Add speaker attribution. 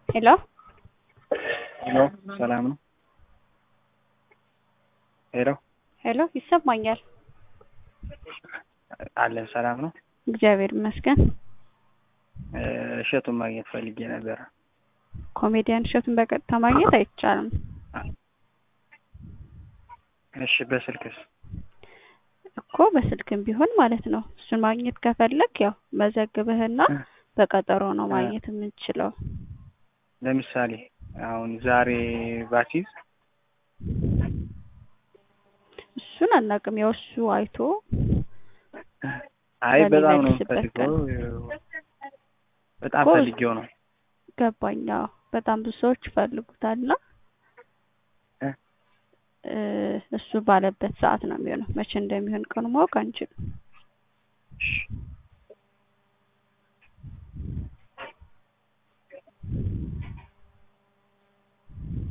Speaker 1: ሄሎ
Speaker 2: ሄሎ ሰላም ነው። ሄሎ
Speaker 1: ሄሎ ይሰማኛል።
Speaker 2: አለ ሰላም ነው።
Speaker 1: እግዚአብሔር ይመስገን።
Speaker 2: እሸቱን ማግኘት ፈልጌ ነበር።
Speaker 1: ኮሜዲያን እሸቱን በቀጥታ ማግኘት አይቻልም።
Speaker 2: እሺ በስልክስ?
Speaker 1: እኮ በስልክም ቢሆን ማለት ነው። እሱን ማግኘት ከፈለክ ያው መዘግብህና በቀጠሮ ነው ማግኘት የምንችለው።
Speaker 2: ለምሳሌ አሁን ዛሬ ባሲዝ
Speaker 1: እሱን አናውቅም። ያው እሱ አይቶ
Speaker 2: አይ በጣም ነው ፈልገው በጣም ፈልጌው ነው።
Speaker 1: ገባኝ። አዎ በጣም ብዙ ሰዎች ይፈልጉታልና እሱ ባለበት ሰዓት ነው የሚሆነው። መቼ እንደሚሆን ቀኑ ማወቅ አንችልም።